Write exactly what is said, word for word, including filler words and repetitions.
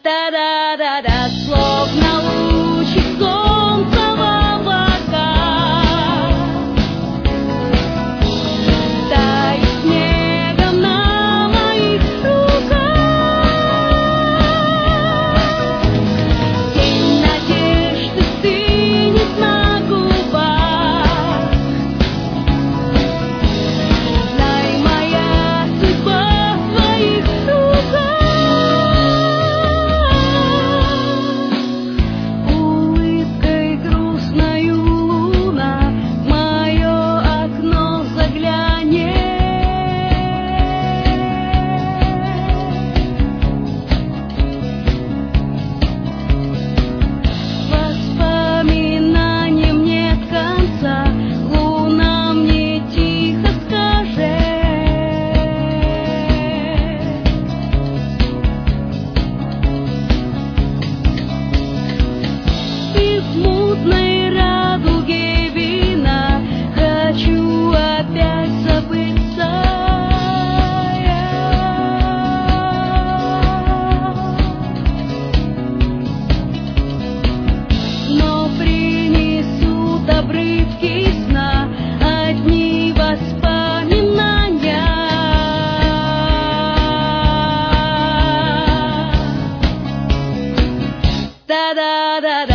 Та-да-да-да, словно лучик солнца в облаках, тает снегом на моих руках. Тень надежды стынет на губах. Знай, моя судьба в твоих руках. Улыбкой грустною луна в мое окно заглянет. Воспоминаниям нет конца, луна мне тихо скажет. И в мутной радуге вина хочу опять забыться я. Но принесут обрывки сна, одни воспоминания. Та-да-да-да.